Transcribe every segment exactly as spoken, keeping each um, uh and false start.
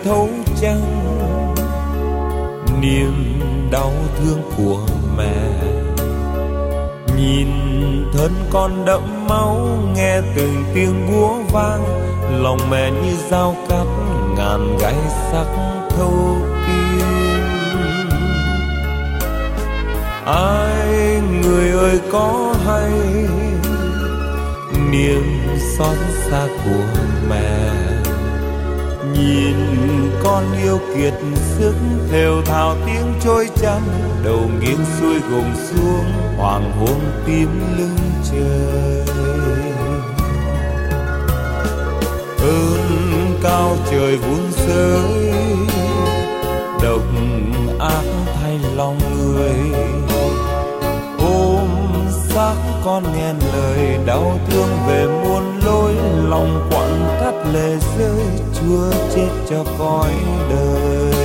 thấu chăng niềm đau thương của mẹ. Nhìn thân con đẫm máu, nghe từng tiếng búa vang, lòng mẹ như dao cắt ngàn gai sắc thâu tim. Ai người ơi có hay niềm xót xa của mẹ. Nhìn con yêu kiệt sức, thều thào tiếng trôi chăn, đầu nghiêng xuôi gồng xuống, hoàng hôn tím lưng trời. Ơn cao trời vun sới, độc ác thay lòng người. Ôm xác con nghe lời đau thương về muôn lối, lòng quặn thắt lệ rơi, Chúa chết cho cõi đời.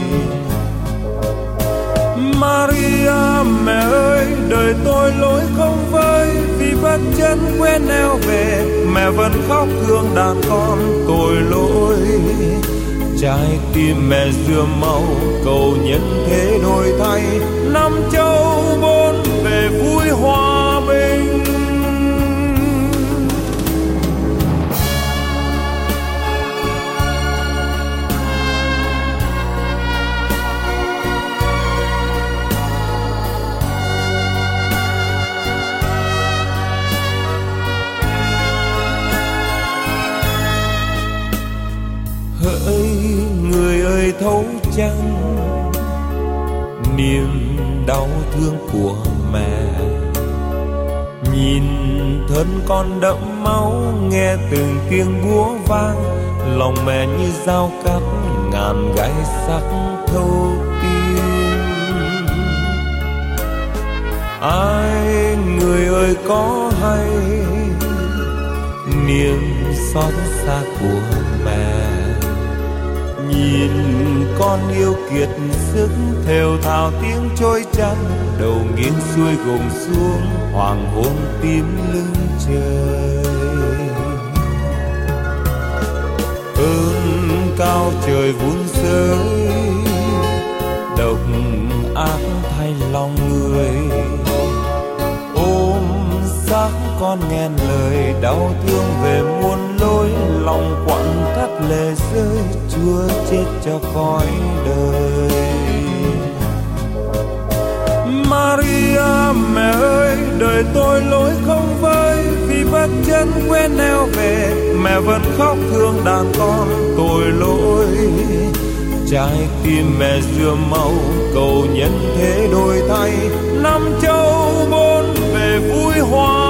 Maria mẹ ơi, đời tôi lỗi không với, vì bất chân quên neo về, mẹ vẫn khóc thương đàn con tội lỗi. Trái tim mẹ rửa máu, cầu nhân thế đổi thay, năm châu bốn về vui hòa bình. Hỡi người ơi thấu chăng niềm đau thương của mẹ. Nhìn thân con đẫm máu, nghe từng tiếng búa vang, lòng mẹ như dao cắt ngàn gai sắc thâu tim. Ai người ơi có hay niềm xót xa của mẹ. Nhìn con yêu kiệt sức, thều thào tiếng trôi chăn, đầu nghiêng xuôi gồng xuống, hoàng hôn tím lưng trời. Ơn cao trời vun sới, độc ác thay lòng người. Ôm xác con nghe lời đau thương về muôn lối, lòng quặn thắt lệ rơi, Chúa chết cho cõi đời. Maria mẹ ơi, đời tôi lỗi không với, vì bất chân quên neo về, mẹ vẫn khóc thương đàn con tội lỗi. Trái tim mẹ rửa máu, cầu nhân thế đổi thay, năm châu bốn về vui hòa